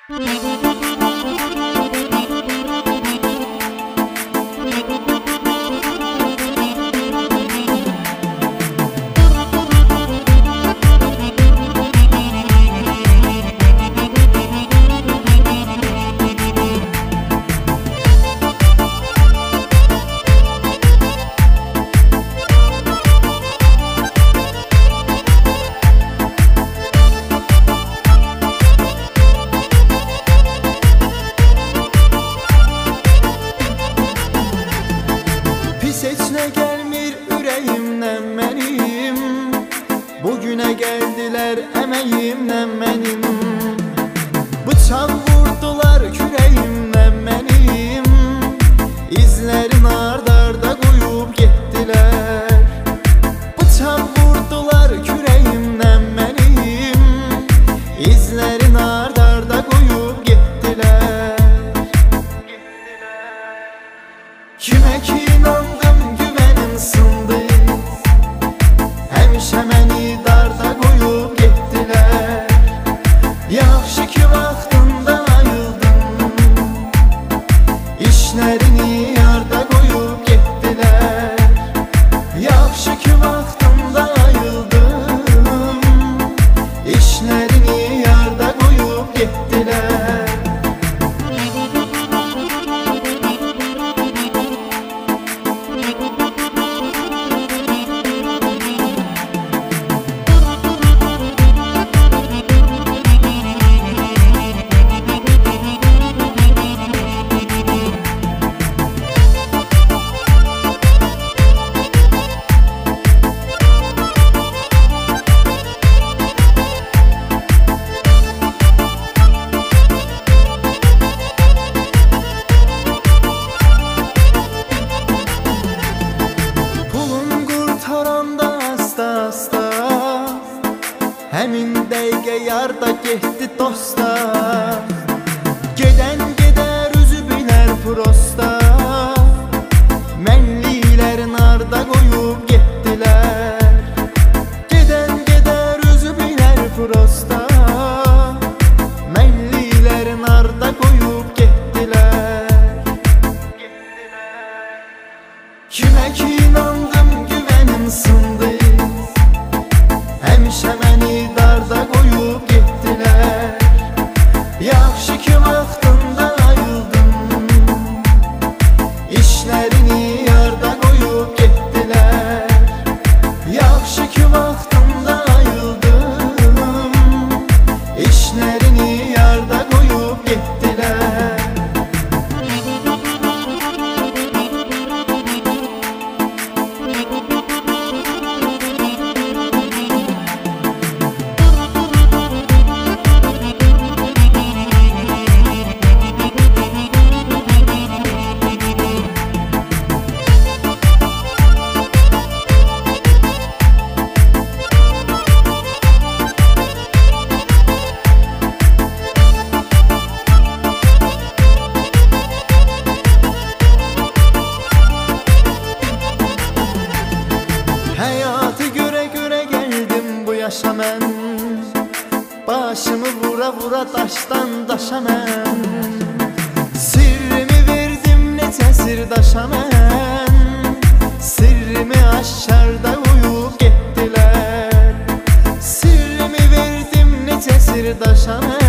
Seçne gelmir ürəyimdən mənim, bugünə gəldilər əməyimdən mənim. Bıçaq vurdular kürəyimdən mənim, izlərin ard-arda qoyub getdilər. Bıçaq vurdular kürəyimdən mənim, izlərin ard-arda qoyub getdilər. Kimə ki inandım güvənim sındı, həmişə məni darda qoyub getdilər. Yaxşı ki vaxtında ayıldım, işlərini yarda qoyub getdilər. Yaxşı ki vaxtında ayıldım, işlərini yarda qoyub getdilər. Həmin dəqiqə yarda getdi dosta, gedən gedər üzü bilər prosta. Mənliklərin arda qoyub getdilər, gedən gedər üzü bilər prosta. Mənliklərin arda qoyub getdilər. Kimə ki inandım güvənim sındı, həmişə məni darda qoyub getdilər. Yaxşı ki vaxtında ayıldım, işlərini yarda qoyub getdilər. Yaxşı ki vaxtında ayıldım, işlərini yarda qoyub getdilər. Həyatı görə gəldim bu yaşa mən, başımı vura daşdan daşa mən. Sirrimi verdim necə sirdaşa mən, sirrimi aşkarda qoyub getdilər. Sirrimi verdim necə sirdaşa mən,